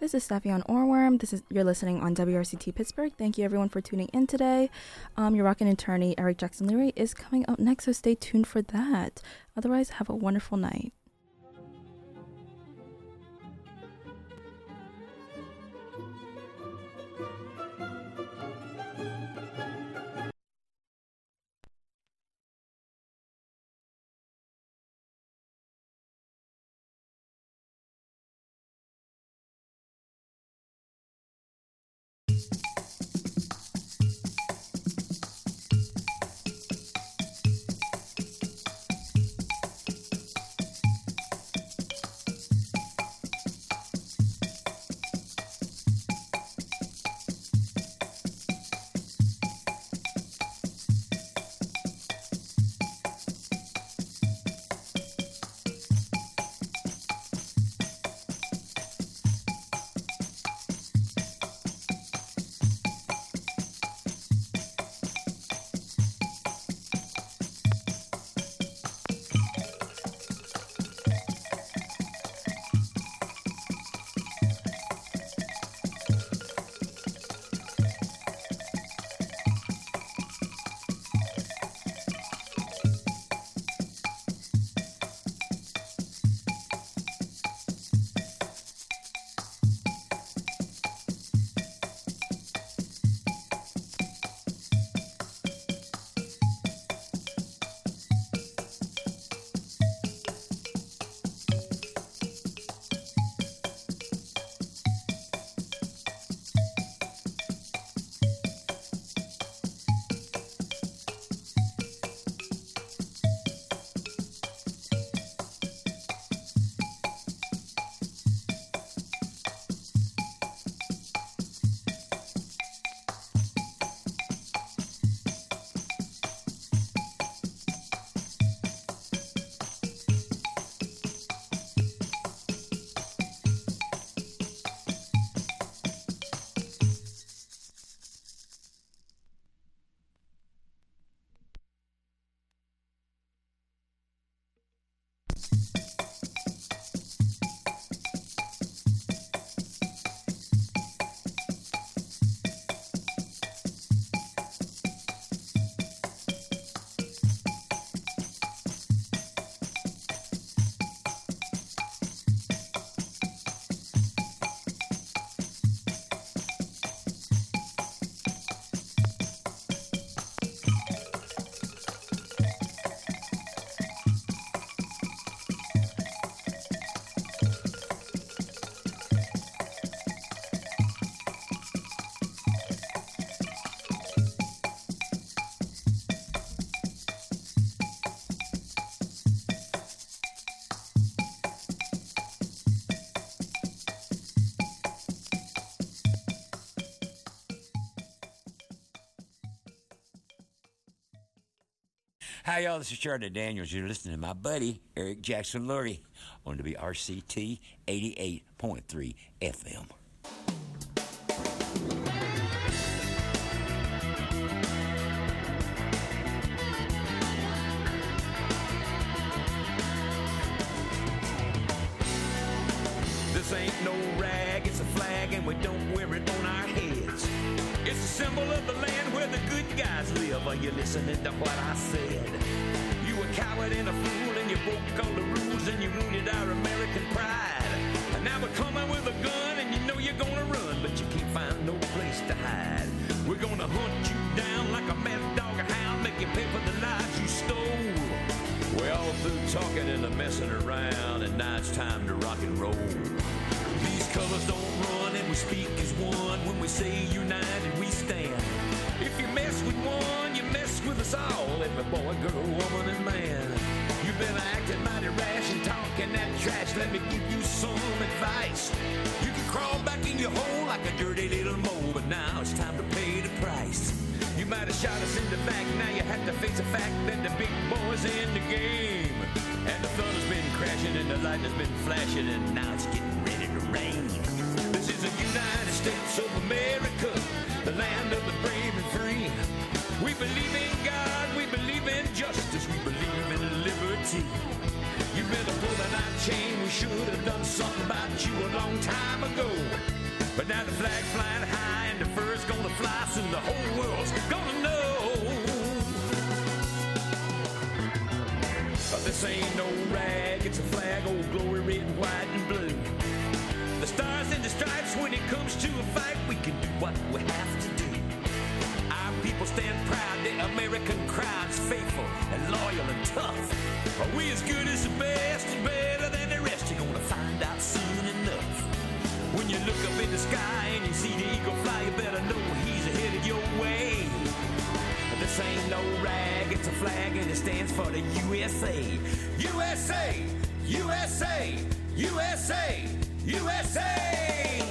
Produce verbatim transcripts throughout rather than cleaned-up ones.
This is Steffi Orworm. This is You're listening on W R C T Pittsburgh. Thank you everyone for tuning in today. Um, your rockin' attorney Eric Jackson Leary is coming up next, so stay tuned for that. Otherwise, have a wonderful night. Hi, y'all. This is Charlie Daniels. You're listening to my buddy, Eric Jackson Lurie, on W R C T eighty-eight point three F M. This ain't no rag, it's a flag, and we don't wear it on our heads. It's a symbol of the land where the good guys live. Are you listening to what I said? You a coward and a fool, and you broke all the rules, and you wounded our American pride. And now we're coming with a gun, and you know you're gonna run, but you can't find no place to hide. We're gonna hunt you down like a mad dog or hound, make you pay for the lives you stole. We're all through talking and the messing around, and now it's time to rock and roll. These colors don't run, and we speak as one. When we say united, we stand. If you mess with one, you mess with us all. Every boy, girl, woman, and man. You've been acting mighty rash and talking that trash. Let me give you some advice. You can crawl back in your hole like a dirty little mole, but now it's time to pay the price. You might have shot us in the back, now you have to face the fact that the big boy's in the game. And the thunder's been crashing and the lightning's been flashing, and now it's getting ready to rain. This is the United States of America, the land of the brave and free. We believe in God, we believe in justice, we believe in liberty. You better pull that chain, we should have done something about you a long time ago. But now the flag's flying high and the fur's gonna fly, soon the whole world's gonna know. But this ain't no rag, it's a flag, old glory, red, white, and blue. The stars and the stripes, when it comes to a fight, we can do what we have to do. Our people stand proud, the American crowd's faithful and loyal and tough. Are we as good as the best and better than the rest? You're gonna find out soon enough. When you look up in the sky and you see the eagle fly, you better know he's headed your way. This ain't no rag, it's a flag and it stands for the U S A. U S A, U S A, U S A, U S A.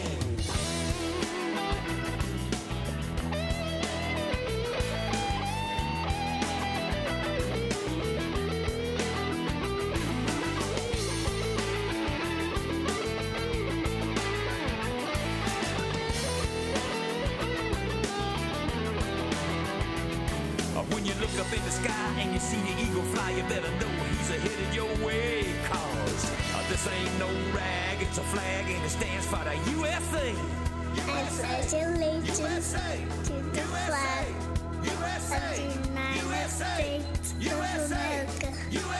When you look up in the sky and you see the eagle fly, you better know he's headed your way. Cause uh, this ain't no rag, it's a flag and it stands for the U S A. I pledge allegiance to the flag of the United States of America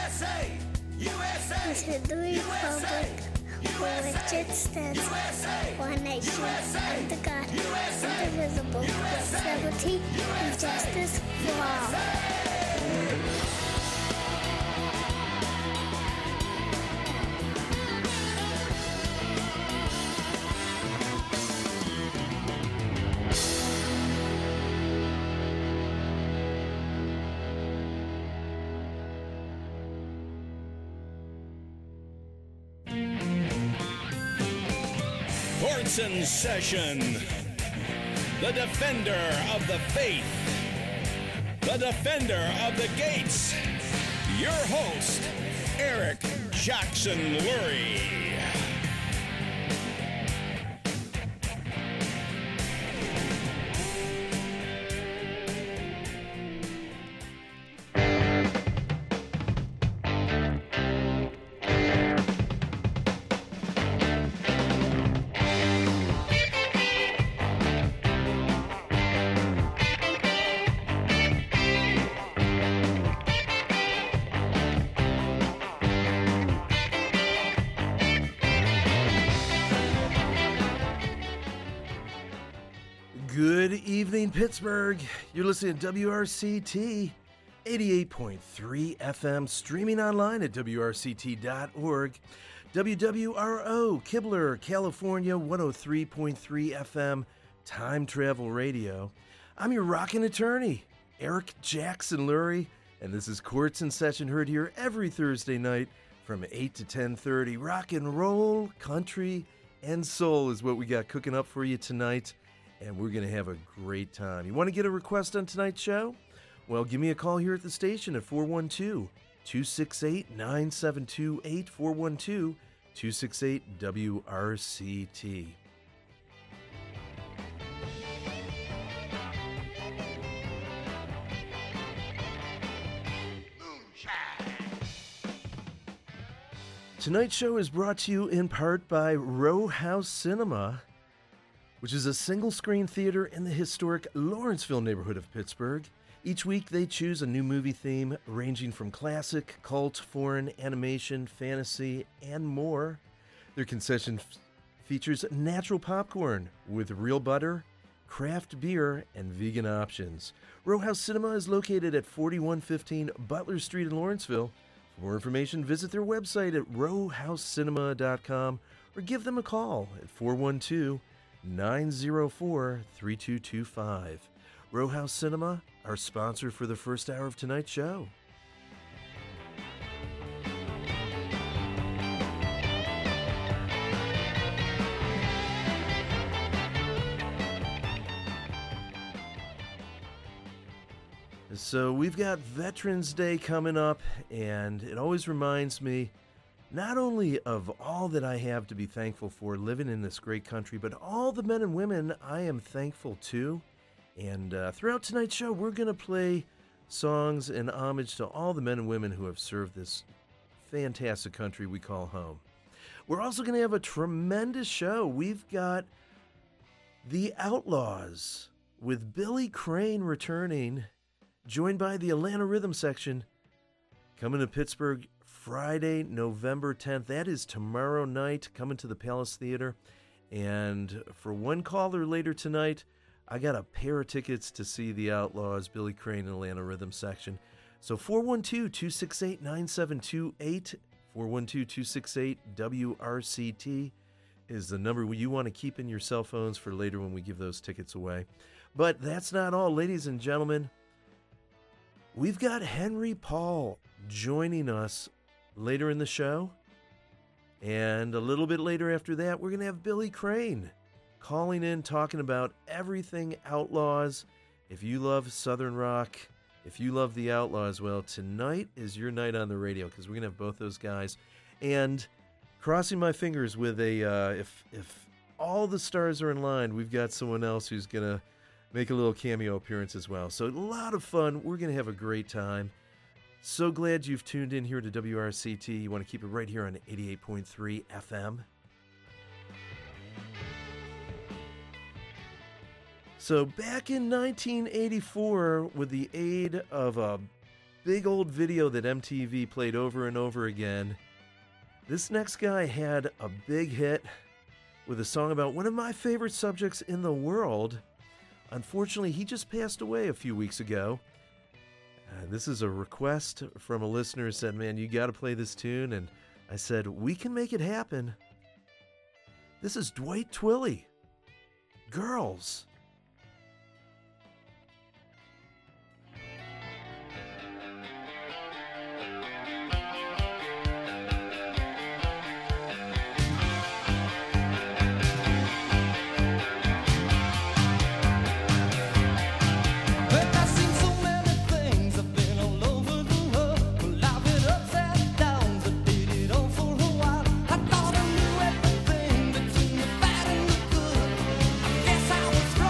and to the republic for which it stands, one nation, under God, indivisible, with liberty and justice for all. Courts in session. The defender of the faith. The defender of the gates. Your host, Eric Jackson Lurie. Good evening, Pittsburgh. You're listening to W R C T eighty-eight point three F M, streaming online at W R C T dot org. W W R O, Kibler, California, one oh three point three F M, Time Travel Radio. I'm your rockin' attorney, Eric Jackson Lurie, and this is Courts in Session, heard here every Thursday night from eight to ten thirty. Rock and roll, country, and soul is what we got cooking up for you tonight. And we're going to have a great time. You want to get a request on tonight's show? Well, give me a call here at the station at four one two, two six eight, nine seven two eight, four one two, two six eight, W R C T. Tonight's show is brought to you in part by Row House Cinema, which is a single-screen theater in the historic Lawrenceville neighborhood of Pittsburgh. Each week, they choose a new movie theme ranging from classic, cult, foreign, animation, fantasy, and more. Their concession f- features natural popcorn with real butter, craft beer, and vegan options. Row House Cinema is located at forty-one fifteen Butler Street in Lawrenceville. For more information, visit their website at row house cinema dot com or give them a call at four one two, nine oh four, three two two five. Row House Cinema, our sponsor for the first hour of tonight's show. So we've got Veterans Day coming up, and it always reminds me not only of all that I have to be thankful for living in this great country, but all the men and women I am thankful to. And uh, throughout tonight's show, we're going to play songs in homage to all the men and women who have served this fantastic country we call home. We're also going to have a tremendous show. We've got The Outlaws with Billy Crane returning, joined by the Atlanta Rhythm Section, coming to Pittsburgh Friday, November tenth. That is tomorrow night, coming to the Palace Theater. And for one caller later tonight, I got a pair of tickets to see The Outlaws, Billy Crane, and Atlanta Rhythm Section. So four one two, two six eight, nine seven two eight, four one two, two six eight, W R C T is the number you want to keep in your cell phones for later when we give those tickets away. But that's not all, ladies and gentlemen. We've got Henry Paul joining us later in the show. And a little bit later after that, we're going to have Billy Crane calling in, talking about everything Outlaws. If you love Southern rock, if you love the Outlaws, well, tonight is your night on the radio because we're going to have both those guys. And crossing my fingers with a, uh, if if all the stars are in line, we've got someone else who's going to make a little cameo appearance as well. So a lot of fun. We're going to have a great time. So glad you've tuned in here to W R C T. You want to keep it right here on eighty-eight point three F M. So back in nineteen eighty-four, with the aid of a big old video that M T V played over and over again, this next guy had a big hit with a song about one of my favorite subjects in the world. Unfortunately, he just passed away a few weeks ago. Uh, this is a request from a listener who said, man, you got to play this tune. And I said, we can make it happen. This is Dwight Twilley. Girls. I thought I knew everything between the bad and the good. I guess I was wrong.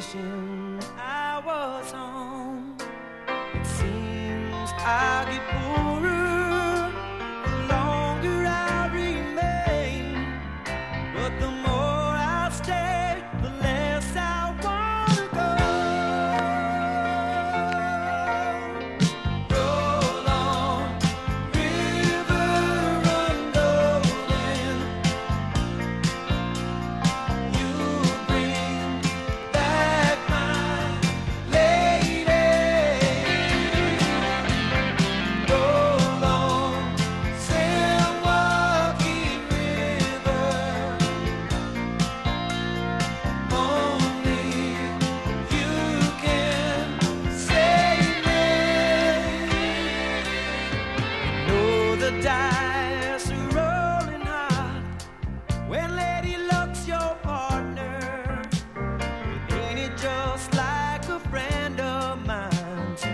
wishing I was home. It seems I get poorer the longer I remain, but the more I stay, the less I wanna go. Roll on, river, run golden. You bring back my lady. Roll on, San Joaquin River. Only you can save me. Know the dice are rolling high when Lady Luck's your partner. Ain't it just like a friend of mine to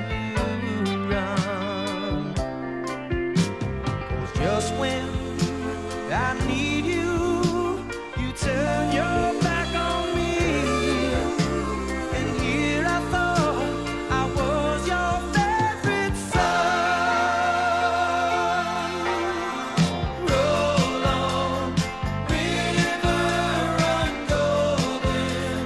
run? 'Cause just when I need you, you turn your back on me. And here I thought I was your favorite son. Roll on, river, run golden.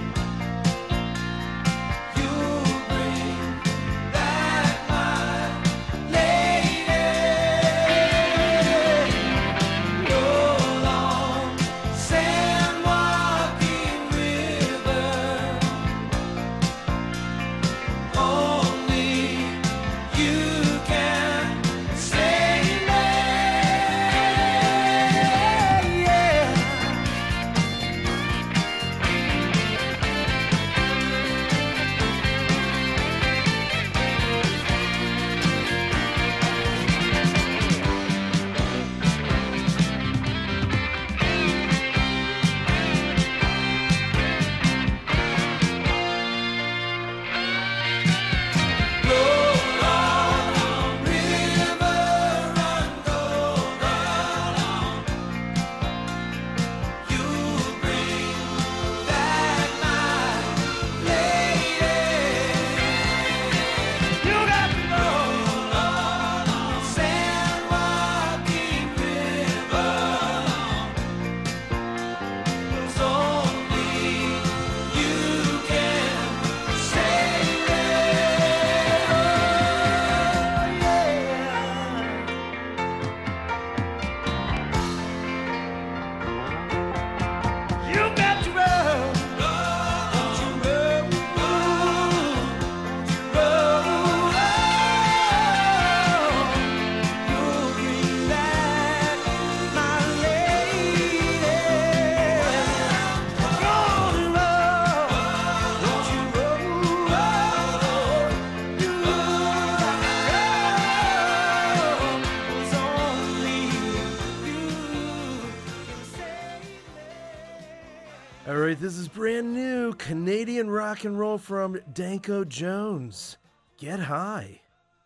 You bring back my lady. Roll on, San Joaquin River. Only you can save me. Yeah. Roll on, river, run golden. You bring back my lady. You got to roll on, San Joaquin River. 'Cause only you can save me. You got to roll, don't you roll, roll, you'll bring back my lady. Roll and roll, don't you roll, you got to roll, 'cause only you can save me. All right, this is brand new Canadian rock and roll from Danko Jones. Get high.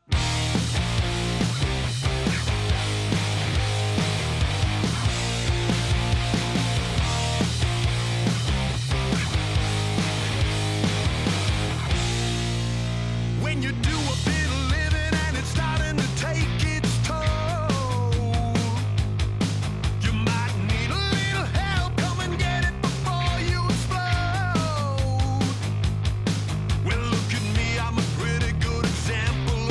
When you do a bit of living and it's starting to take its toll, you might need a little help. Come and get it before you explode. Well, look at me, I'm a pretty good example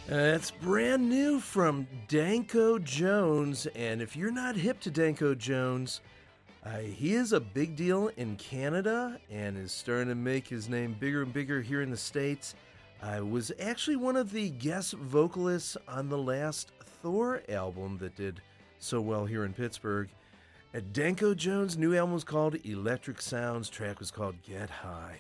Uh, it's brand new from Danko Jones, and if you're not hip to Danko Jones, uh, he is a big deal in Canada and is starting to make his name bigger and bigger here in the States. Uh, was actually one of the guest vocalists on the last Thor album that did so well here in Pittsburgh. Uh, Danko Jones' new album was called Electric Sounds. Track was called Get High.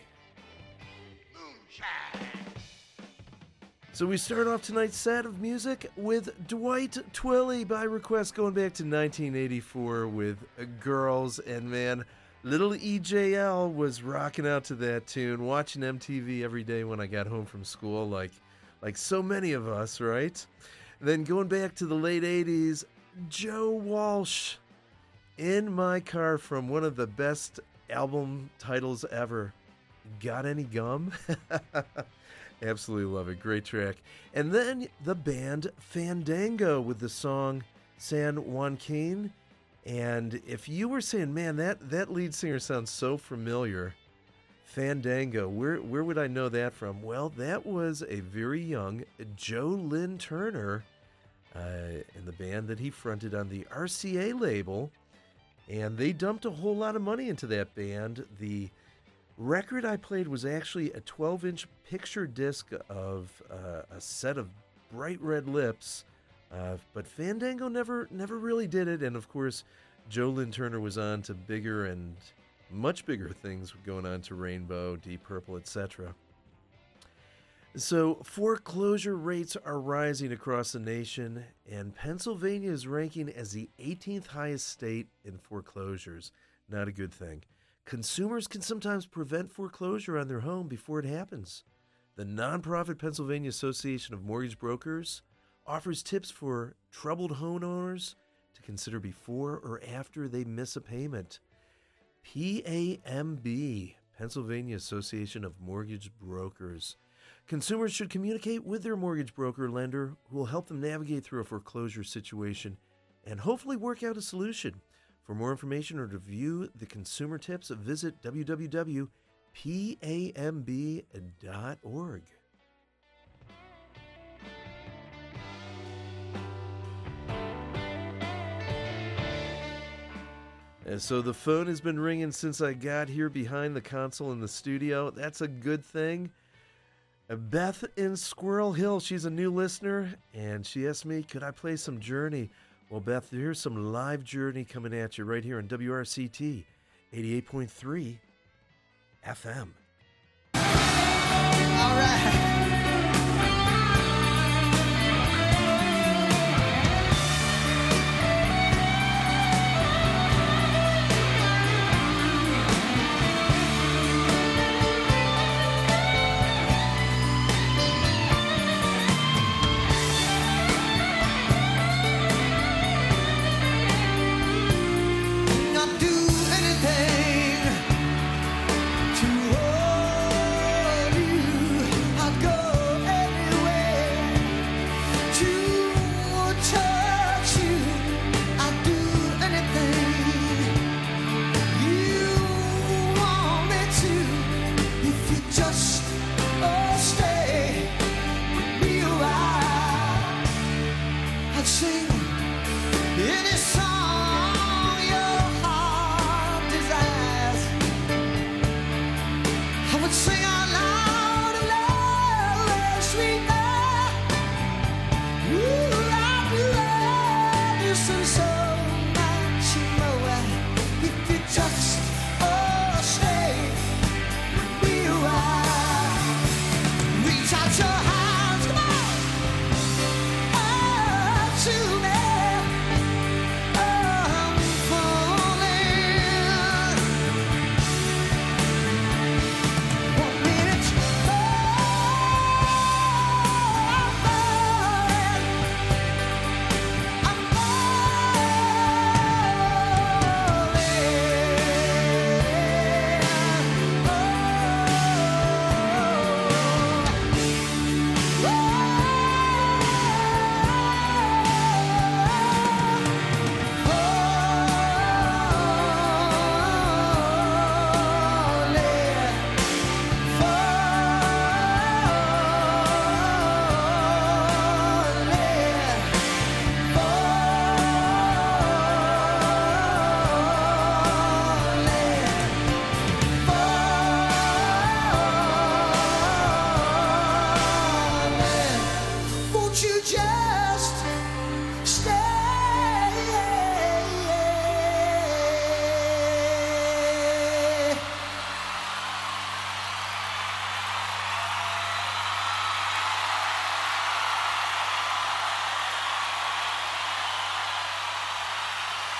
So we start off tonight's set of music with Dwight Twilley by request, going back to nineteen eighty-four with Girls. And man, little E J L was rocking out to that tune, watching M T V every day when I got home from school, like like so many of us, right? And then going back to the late eighties, Joe Walsh, In My Car, from one of the best album titles ever, Got Any Gum? Absolutely love it. Great track. And then the band Fandango with the song San Joaquin. And if you were saying, man, that, that lead singer sounds so familiar, Fandango, where where would I know that from? Well, that was a very young Joe Lynn Turner uh, in the band that he fronted on the R C A label. And they dumped a whole lot of money into that band. The record I played was actually a twelve-inch picture disc of uh, a set of Bright Red Lips, uh, but Fandango never never really did it. And of course, Joe Lynn Turner was on to bigger and much bigger things going on to Rainbow, Deep Purple, et cetera. So foreclosure rates are rising across the nation, and Pennsylvania is ranking as the eighteenth highest state in foreclosures. Not a good thing. Consumers can sometimes prevent foreclosure on their home before it happens. The nonprofit Pennsylvania Association of Mortgage Brokers offers tips for troubled homeowners to consider before or after they miss a payment. P A M B, Pennsylvania Association of Mortgage Brokers. Consumers should communicate with their mortgage broker lender, who will help them navigate through a foreclosure situation and hopefully work out a solution. For more information or to view the consumer tips, visit w w w dot p a m b dot org. And so the phone has been ringing since I got here behind the console in the studio. That's a good thing. Beth in Squirrel Hill, she's a new listener, and she asked me, could I play some Journey? Well, Beth, here's some live Journey coming at you right here on W R C T eighty-eight point three F M. All right. Want me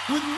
with me.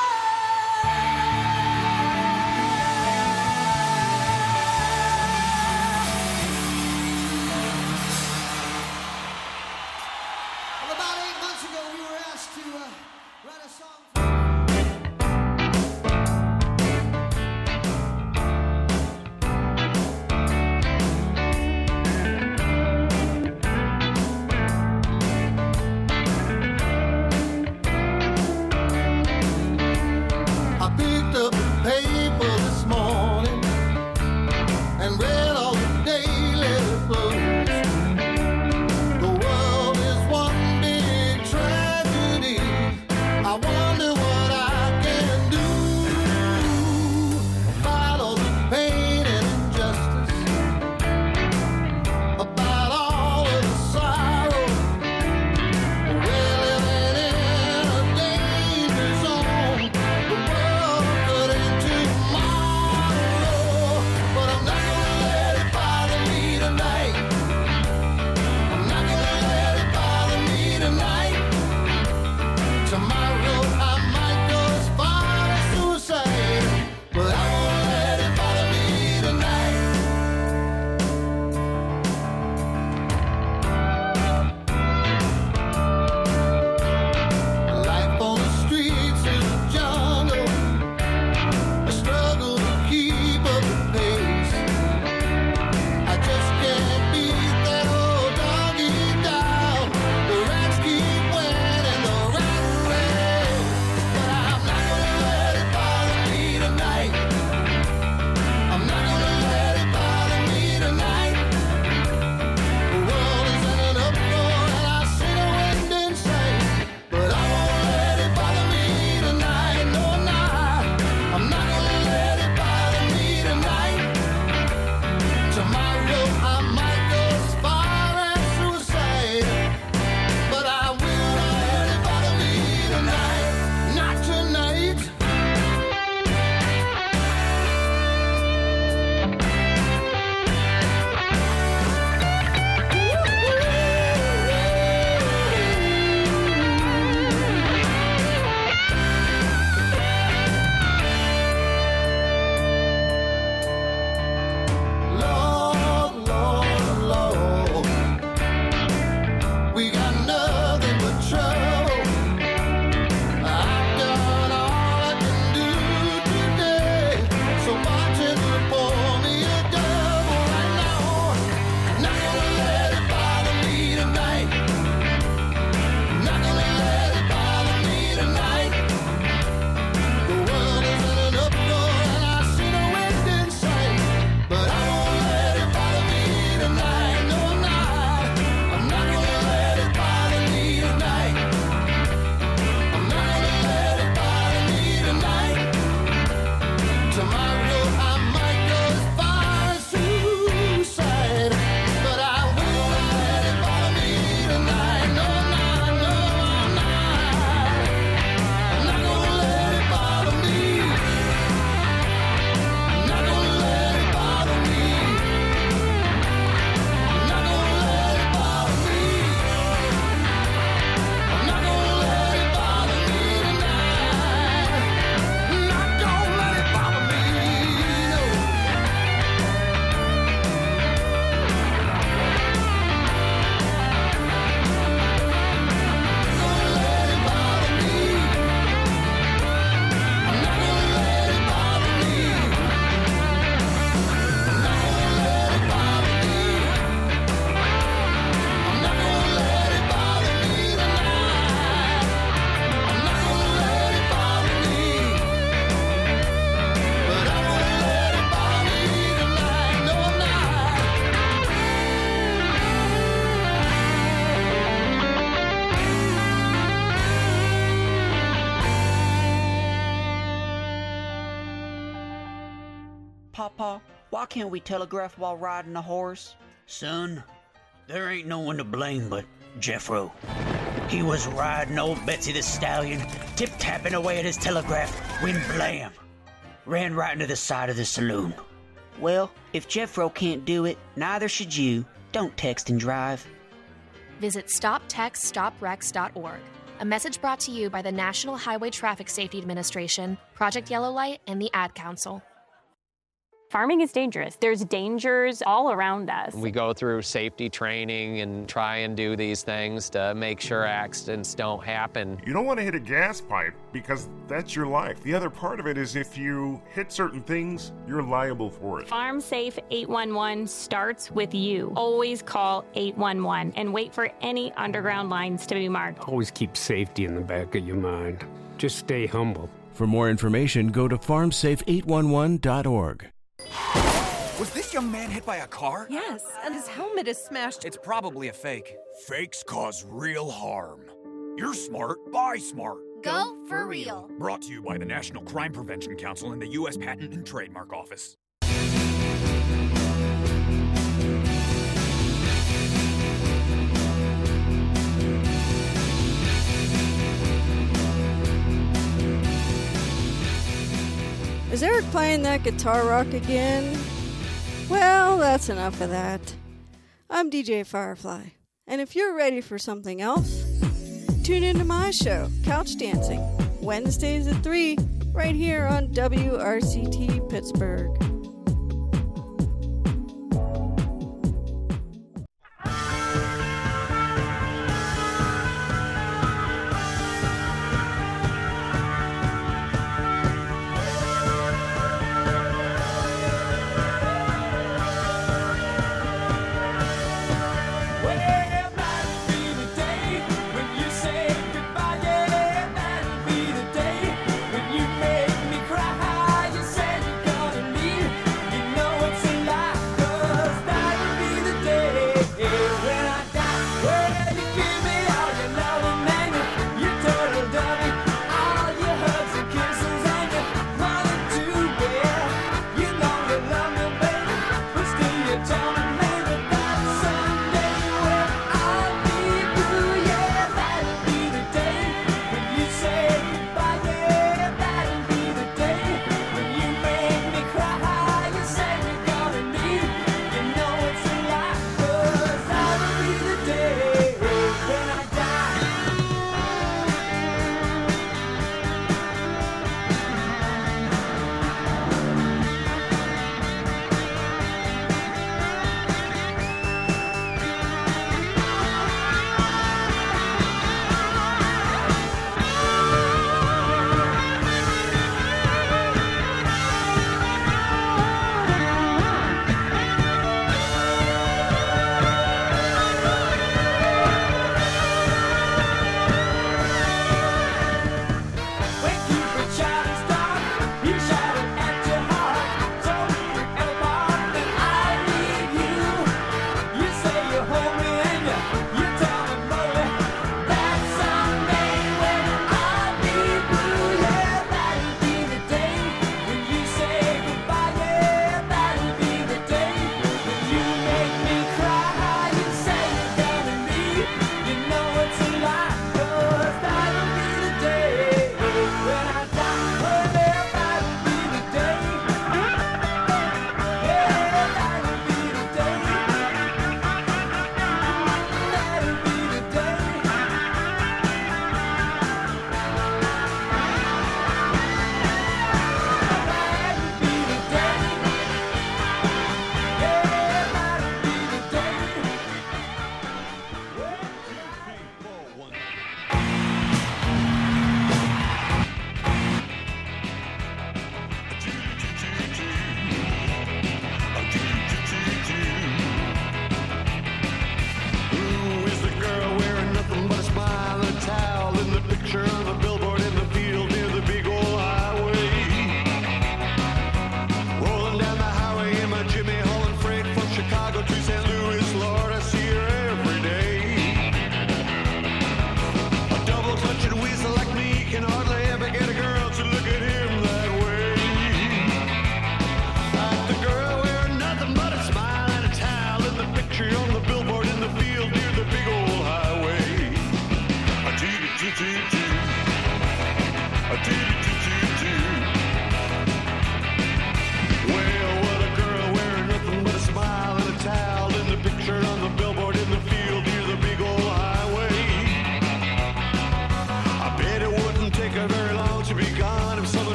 Papa, why can't we telegraph while riding a horse? Son, there ain't no one to blame but Jeffro. He was riding old Betsy the Stallion, tip-tapping away at his telegraph, when blam! Ran right into the side of the saloon. Well, if Jeffro can't do it, neither should you. Don't text and drive. Visit stop text stop wrecks dot org. A message brought to you by the National Highway Traffic Safety Administration, Project Yellow Light, and the Ad Council. Farming is dangerous. There's dangers all around us. We go through safety training and try and do these things to make sure accidents don't happen. You don't want to hit a gas pipe because that's your life. The other part of it is if you hit certain things, you're liable for it. Farm Safe eight one one starts with you. Always call eight one one and wait for any underground lines to be marked. Always keep safety in the back of your mind. Just stay humble. For more information, go to farm safe eight one one dot org. Was this young man hit by a car? Yes, and his helmet is smashed. It's probably a fake. Fakes cause real harm. You're smart, buy smart. Go for real. Brought to you by the National Crime Prevention Council and the U S Patent and Trademark Office. Is Eric playing that guitar rock again? Well, that's enough of that. I'm D J Firefly, and if you're ready for something else, tune into my show, Couch Dancing, Wednesdays at three, right here on W R C T Pittsburgh. When you make me cry, you said you're gonna leave.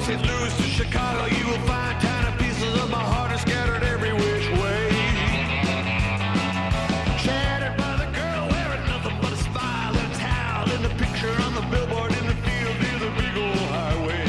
Saint Louis to Chicago, you will find tiny pieces of my heart are scattered every which way. Shattered by the girl wearing nothing but a smile and a towel in the picture on the billboard in the field near the big old highway.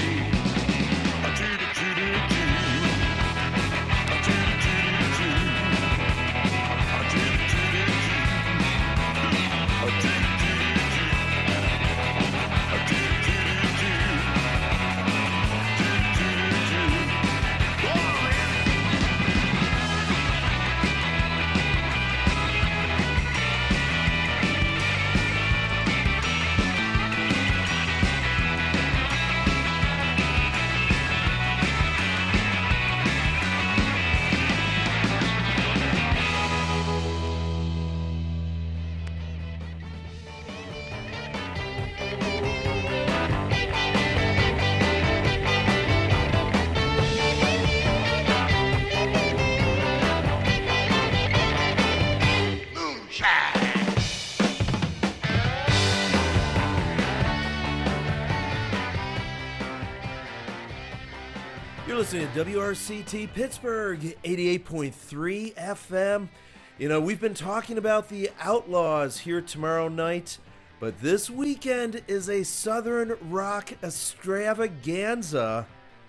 You're listening to W R C T Pittsburgh, eighty-eight point three F M. You know, we've been talking about the Outlaws here tomorrow night, but this weekend is a Southern rock extravaganza.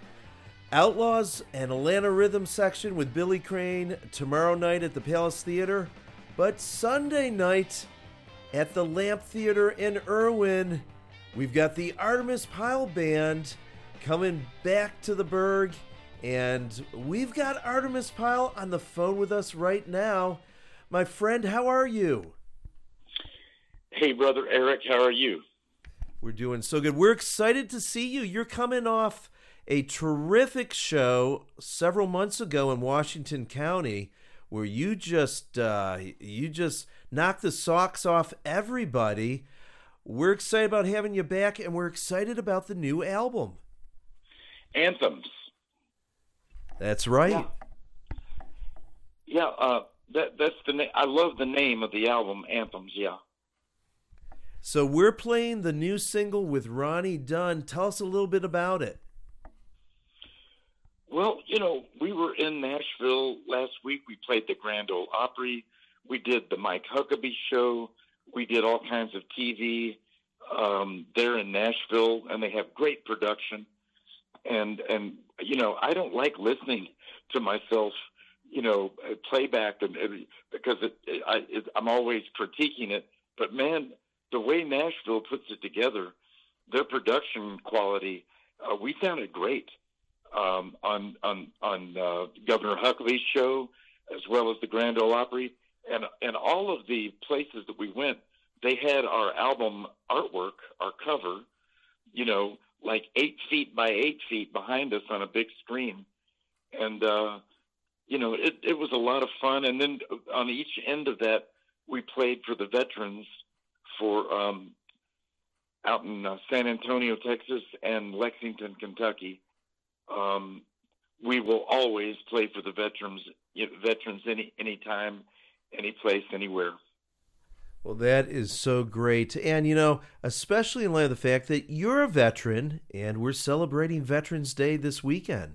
Outlaws and Atlanta Rhythm section with Billy Crane tomorrow night at the Palace Theater, but Sunday night at the Lamp Theater in Irwin, we've got the Artemis Pyle Band coming back to the Berg, and we've got Artemis Pyle on the phone with us right now. My friend, how are you? Hey, brother Eric, how are you? We're doing so good. We're excited to see you. You're coming off a terrific show several months ago in Washington County, where you just uh, you just knocked the socks off everybody. We're excited about having you back, and we're excited about the new album. Anthems. That's right. Yeah, yeah uh, that that's the na- I love the name of the album, Anthems. Yeah. So we're playing the new single with Ronnie Dunn. Tell us a little bit about it. Well, you know, we were in Nashville last week. We played the Grand Ole Opry. We did the Mike Huckabee show. We did all kinds of T V um, there in Nashville, and they have great production. And, and you know, I don't like listening to myself, you know, playback and, and because it, it, I, it, I'm always critiquing it. But, man, the way Nashville puts it together, their production quality, uh, we sounded great um, on on, on uh, Governor Huckabee's show as well as the Grand Ole Opry. And, and all of the places that we went, they had our album artwork, our cover, you know, like eight feet by eight feet behind us on a big screen. And, uh, you know, it, it was a lot of fun. And then on each end of that, we played for the veterans for um, out in uh, San Antonio, Texas, and Lexington, Kentucky. Um, we will always play for the veterans, you know, veterans any anytime, any place, anywhere. Well, that is so great. And, you know, especially in light of the fact that you're a veteran and we're celebrating Veterans Day this weekend.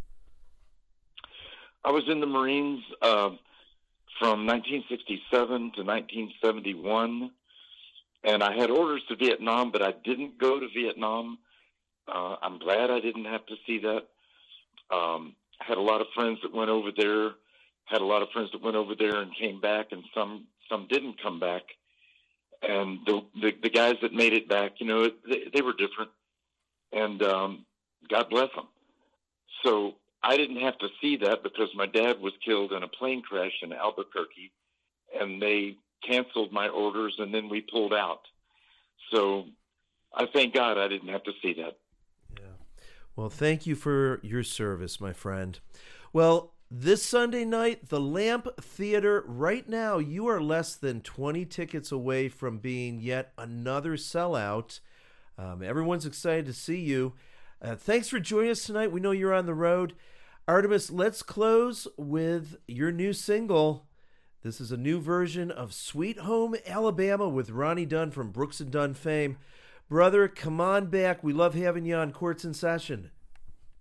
I was in the Marines uh, from nineteen sixty-seven to nineteen seventy-one, and I had orders to Vietnam, but I didn't go to Vietnam. Uh, I'm glad I didn't have to see that. Um, I had a lot of friends that went over there, had a lot of friends that went over there and came back, and some Some didn't come back, and the, the the guys that made it back, you know, they, they were different, and um, God bless them. So I didn't have to see that because my dad was killed in a plane crash in Albuquerque, and they canceled my orders, and then we pulled out. So I thank God I didn't have to see that. Yeah. Well, thank you for your service, my friend. Well, this Sunday night, the Lamp Theater, right now, you are less than twenty tickets away from being yet another sellout. Um, everyone's excited to see you. Uh, thanks for joining us tonight. We know you're on the road. Artemis, let's close with your new single. This is a new version of Sweet Home Alabama with Ronnie Dunn from Brooks and Dunn fame. Brother, come on back. We love having you on Courts in Session.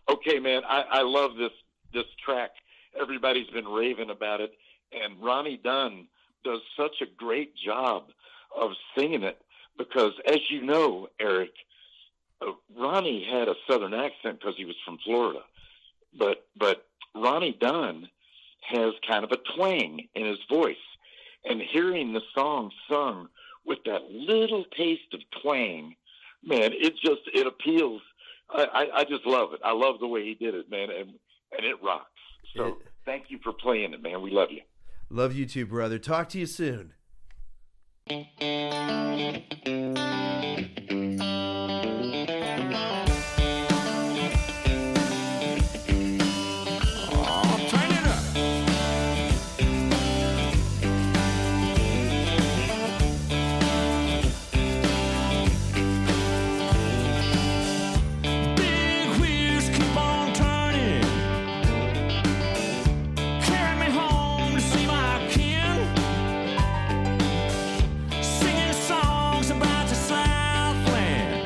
Okay, man, I, I love this this track. Everybody's been raving about it, and Ronnie Dunn does such a great job of singing it because, as you know, Eric, uh, Ronnie had a Southern accent because he was from Florida, but but Ronnie Dunn has kind of a twang in his voice, and hearing the song sung with that little taste of twang, man, it just it appeals. I, I, I just love it. I love the way he did it, man, and and it rocks. So It- thank you for playing it, man. We love you. Love you too, brother. Talk to you soon. Big wheels keep on turning, carry me home to see my kin, singing songs about the Southland.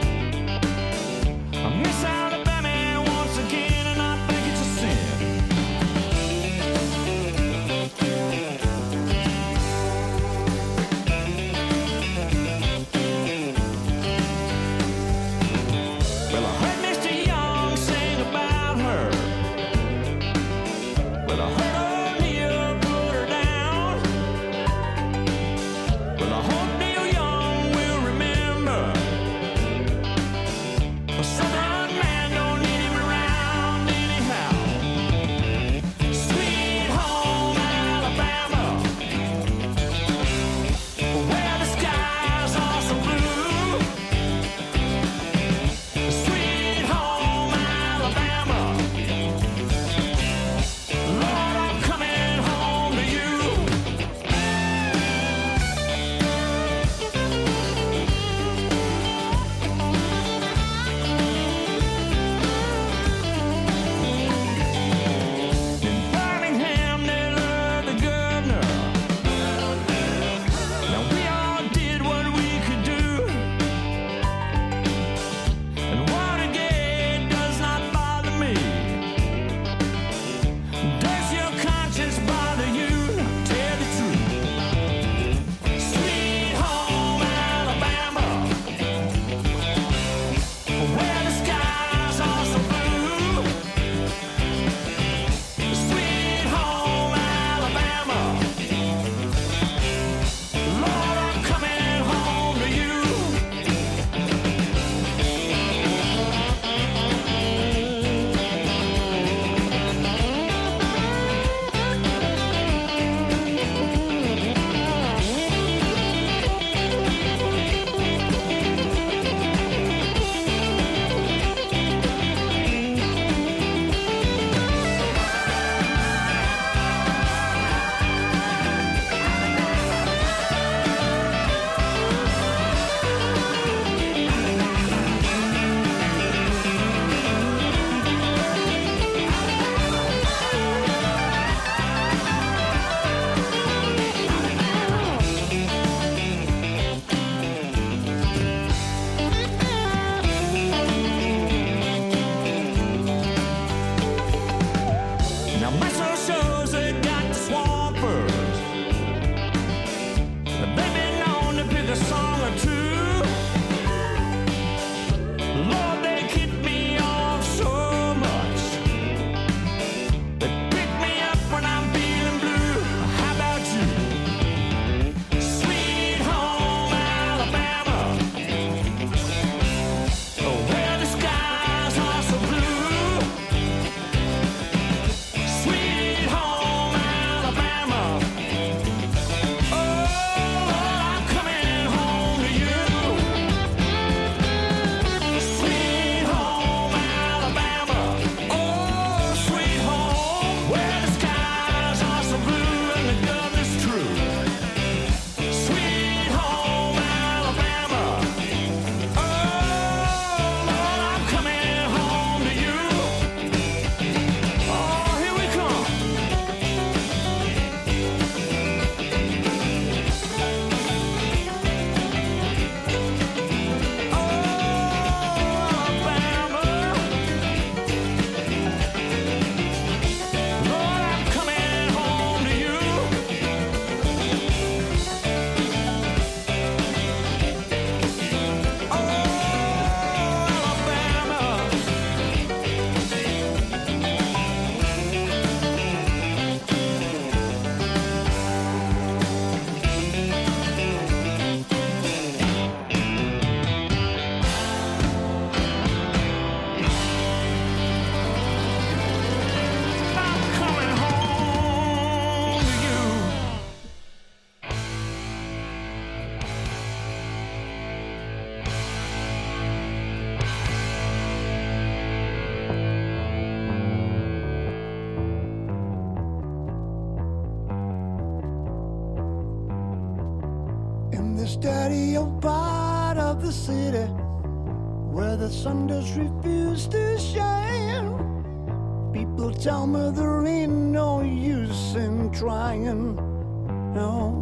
'cause Daddy, I'm part of the city where the sun does refuse to shine. People tell me there ain't no use in trying, no.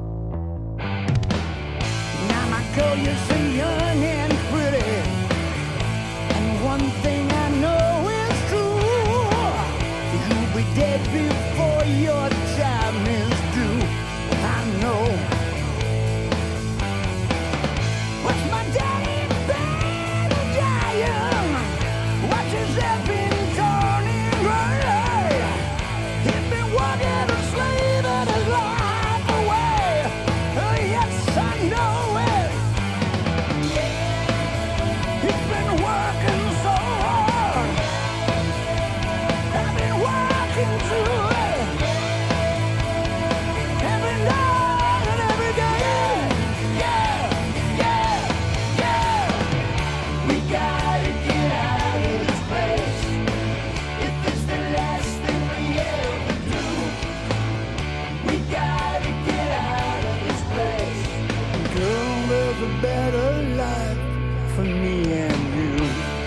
Now my girl, you're so young and pretty, and one thing I know is true, you'll be dead before your time is due. I know. What's my daddy been dying? Watch his head been turning gray. He's been working a slave and his life away. Oh, yes, I know it. He's been working so hard. I've been working too. Every night and every day. Yeah, yeah, yeah. We gotta get out of this place. If it's the last thing we ever do, we gotta get out of this place. Girl, there's a better life for me and you.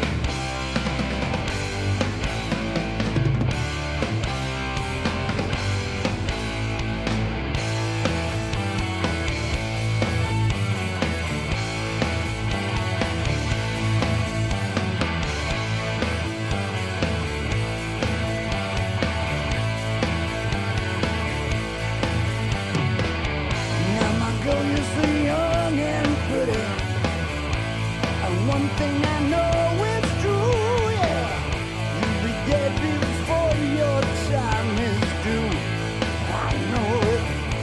Now my girl, you're so young and pretty, and one thing I know is true, yeah. You'll be dead before your time is due. I know it.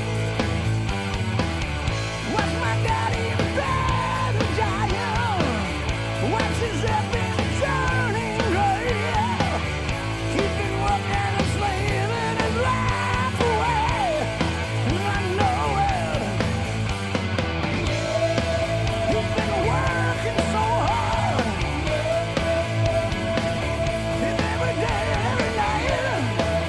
What's my daddy bad dying? What's his head been turning gray? Yeah. He's been working and slaving his life away. I know it. He's been working so hard. And every day and every night.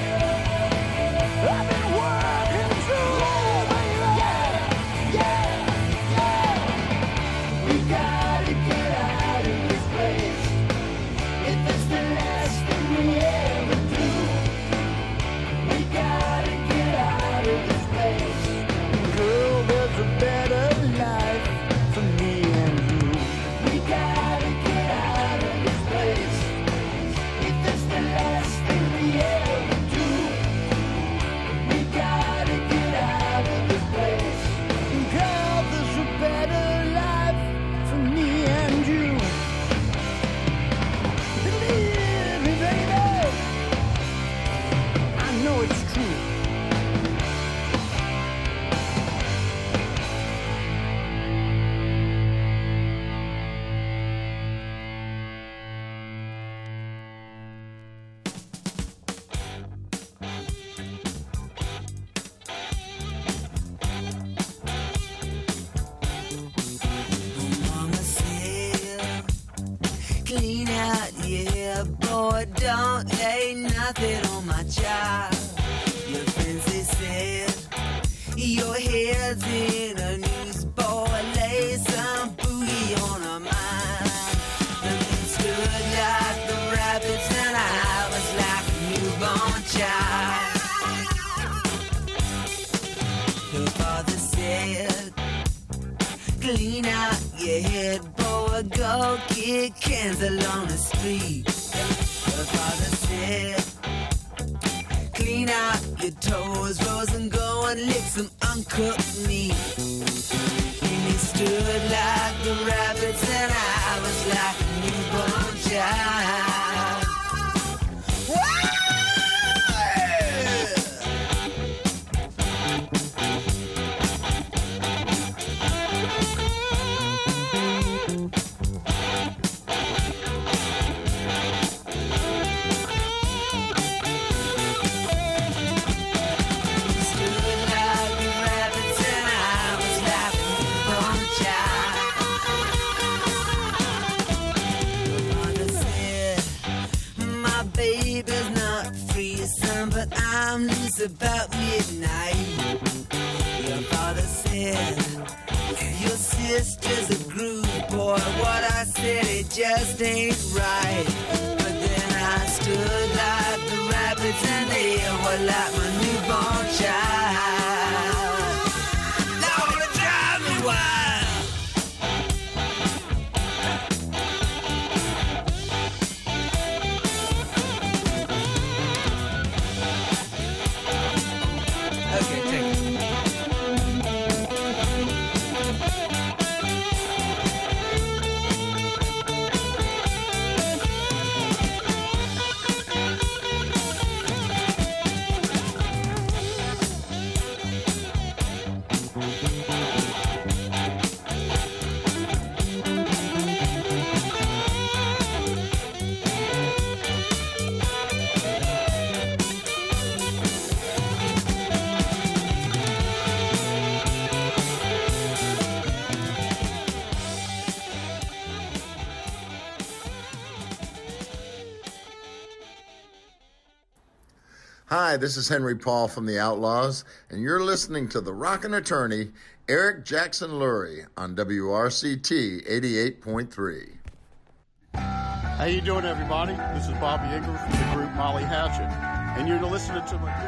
I've been working too, baby. Yeah, yeah, yeah. We gotta get out of this place. If it's the last thing we ever do, we gotta get out of this place. Girl, there's a better life for me and you. We gotta get out of this place. If it's the last thing we ever do, we gotta get out of this place. Girl, there's a better life for me and you. Believe me, baby, I know it's true. Mama said, clean out, yeah, boy, don't lay nothing on my child. Your friends, they said, your head's in a news, boy, lay some boogie on her mind. And they stood like the rabbits and I was like a newborn child. Her father said, clean out your head, boy, go kick cans along the street. Her father said, clean out your toes, Rose, and go and lick some uncooked meat. And he stood like the rabbits and I was like a newborn child. Whoa! Stood like the rabbits and I was like a newborn child. Mother said, my baby's not free, son, but I'm loose about midnight. Your father said, Your sister's a groove boy. What I said, it just ain't right. But then I stood like the rabbits and they were like my newborn child. Lord, it drives me wild. Okay, take it. Hi, this is Henry Paul from the Outlaws, and you're listening to the rockin' attorney, Eric Jackson Lurie, on W R C T eighty-eight point three. How you doing, everybody? This is Bobby Ingram from the group Molly Hatchet, and you're listening to my good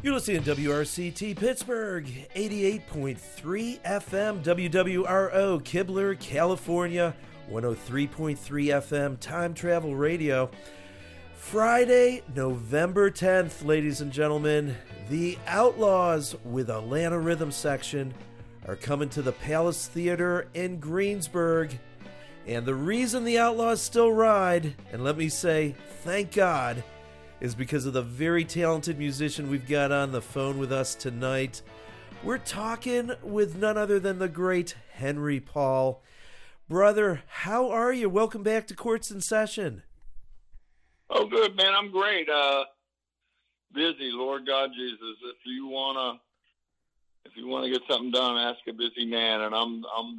You're listening to W R C T Pittsburgh, eighty-eight point three F M, W W R O, Kibler, California, one oh three point three F M, Time Travel Radio. Friday, November tenth, ladies and gentlemen, the Outlaws with Atlanta Rhythm Section are coming to the Palace Theater in Greensburg. And the reason the Outlaws still ride, and let me say, thank God, is because of the very talented musician we've got on the phone with us tonight. We're talking with none other than the great Henry Paul. Brother, how are you? Welcome back to Courts in Session. Oh, good, man. I'm great. Uh, busy, Lord God Jesus. If you wanna, if you wanna get something done, ask a busy man, and I'm I'm